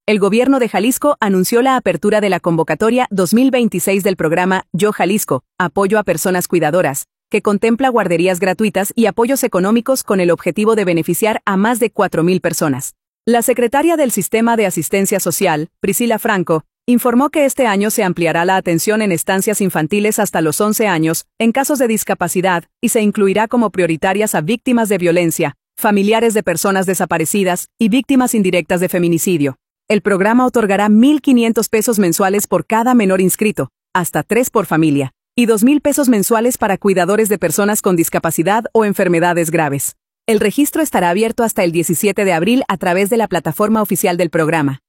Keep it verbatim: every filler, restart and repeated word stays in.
el gobierno de Jalisco anunció la apertura de la convocatoria dos mil veintiséis del programa Yo Jalisco, Apoyo a Personas Cuidadoras, que contempla guarderías gratuitas y apoyos económicos con el objetivo de beneficiar a más de cuatro mil personas. La secretaria del Sistema de Asistencia Social, Priscila Franco, informó que este año se ampliará la atención en estancias infantiles hasta los once años, en casos de discapacidad, y se incluirá como prioritarias a víctimas de violencia, familiares de personas desaparecidas y víctimas indirectas de feminicidio. El programa otorgará mil quinientos pesos mensuales por cada menor inscrito, hasta tres por familia, y dos mil pesos mensuales para cuidadores de personas con discapacidad o enfermedades graves. El registro estará abierto hasta el diecisiete de abril a través de la plataforma oficial del programa.